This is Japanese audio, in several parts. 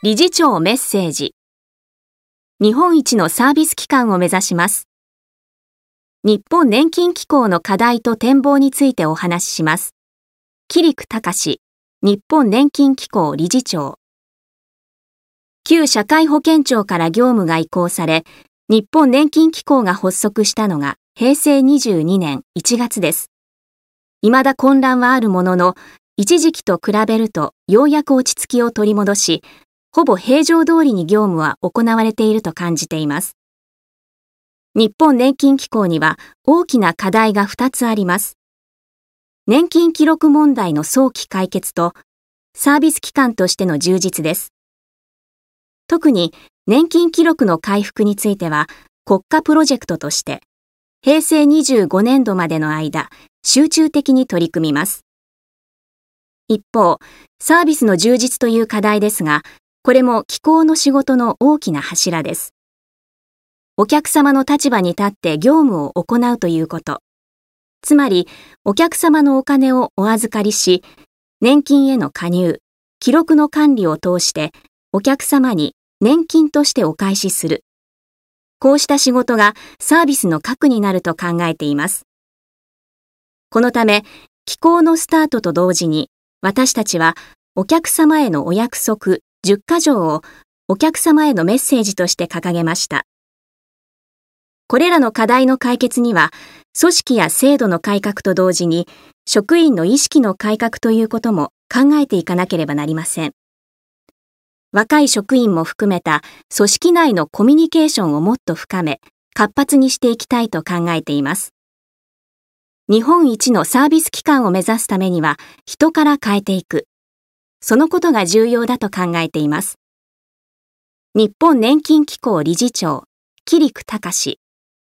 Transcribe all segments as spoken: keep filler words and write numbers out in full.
理事長メッセージ。日本一のサービス機関を目指します。日本年金機構の課題と展望についてお話しします。桐生隆、日本年金機構理事長。旧社会保険庁から業務が移行され、日本年金機構が発足したのがへいせいにじゅうにねんいちがつです。未だ混乱はあるものの、一時期と比べるとようやく落ち着きを取り戻し、ほぼ平常通りに業務は行われていると感じています。日本年金機構には大きな課題がふたつあります。年金記録問題の早期解決と、サービス機関としての充実です。特に年金記録の回復については、国家プロジェクトとして、へいせいにじゅうごねんどまでの間、集中的に取り組みます。一方、サービスの充実という課題ですが、これも機構の仕事の大きな柱です。お客様の立場に立って業務を行うということ。つまり、お客様のお金をお預かりし、年金への加入、記録の管理を通して、お客様に年金としてお返しする。こうした仕事がサービスの核になると考えています。このため、機構のスタートと同時に、私たちはお客様へのお約束じゅっかじょうをお客様へのメッセージとして掲げました。これらの課題の解決には、組織や制度の改革と同時に、職員の意識の改革ということも考えていかなければなりません。若い職員も含めた組織内のコミュニケーションをもっと深め、活発にしていきたいと考えています。日本一のサービス機関を目指すためには、人から変えていく。そのことが重要だと考えています。日本年金機構理事長、桐生隆。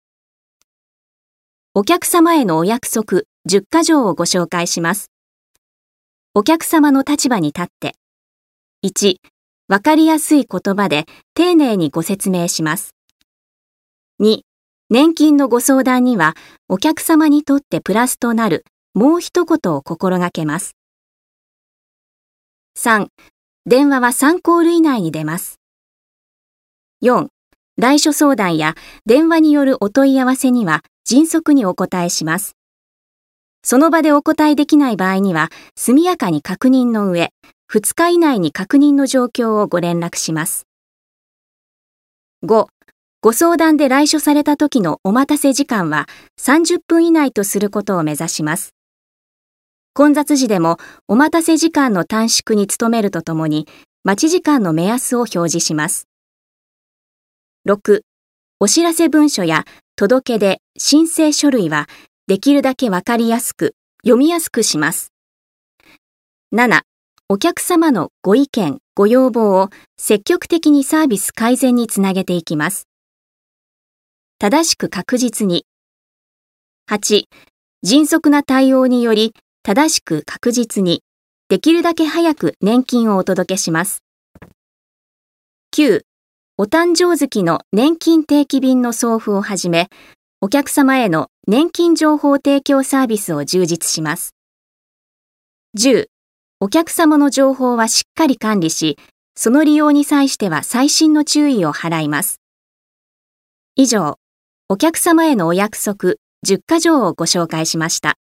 お客様へのお約束じゅっかじょうをご紹介します。お客様の立場に立って。いち、わかりやすい言葉で丁寧にご説明します。に、年金のご相談にはお客様にとってプラスとなるもう一言を心がけます。さん、電話はさんコール以内に出ます。よん、来所相談や電話によるお問い合わせには迅速にお答えします。その場でお答えできない場合には速やかに確認の上、ふつか以内に確認の状況をご連絡します。ご、ご相談で来所された時のお待たせ時間はさんじゅっぷん以内とすることを目指します。混雑時でもお待たせ時間の短縮に努めるとともに、待ち時間の目安を表示します。ろく、お知らせ文書や届け出、申請書類はできるだけわかりやすく、読みやすくします。なな、お客様のご意見、ご要望を積極的にサービス改善につなげていきます。正しく確実に。はち、迅速な対応により、正しく確実に、できるだけ早く年金をお届けします。きゅう、お誕生月の年金定期便の送付をはじめ、お客様への年金情報提供サービスを充実します。じゅう、お客様の情報はしっかり管理し、その利用に際しては細心の注意を払います。以上、お客様へのお約束じゅっかじょうをご紹介しました。